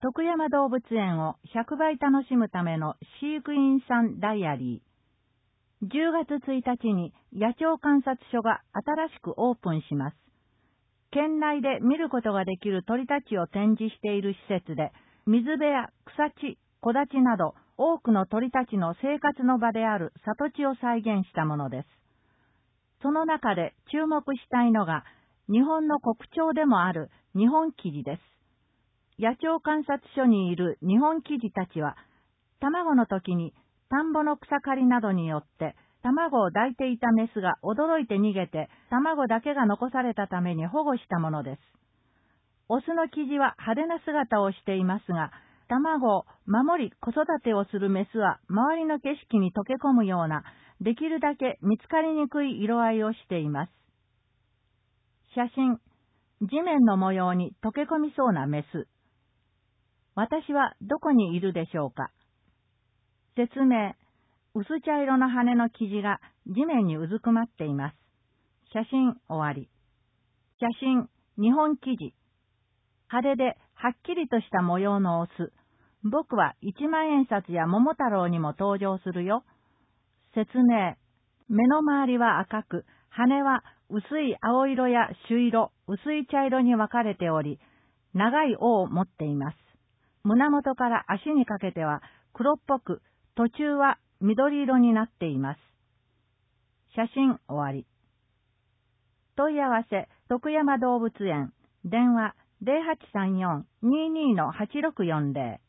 徳山動物園を100倍楽しむための飼育員さんダイアリー。10月1日に野鳥観察所が新しくオープンします。県内で見ることができる鳥たちを展示している施設で、水辺や草地、木立など多くの鳥たちの生活の場である里地を再現したものです。その中で注目したいのが、日本の国鳥でもあるニホンキジです。野鳥観察所にいるニホンキジたちは、卵の時に田んぼの草刈りなどによって卵を抱いていたメスが驚いて逃げて卵だけが残されたために保護したものです。オスのキジは派手な姿をしていますが、卵を守り子育てをするメスは周りの景色に溶け込むような、できるだけ見つかりにくい色合いをしています。写真、地面の模様に溶け込みそうなメス。私はどこにいるでしょうか。説明、薄茶色の羽の生地が地面にうずくまっています。写真終わり。写真、ニホンキジ。派手ではっきりとした模様のオス。僕は1万円札や桃太郎にも登場するよ。説明、目の周りは赤く、羽は薄い青色や朱色、薄い茶色に分かれており、長い尾を持っています。胸元から足にかけては黒っぽく、途中は緑色になっています。写真終わり。問い合わせ、徳山動物園、電話 0834-22-8640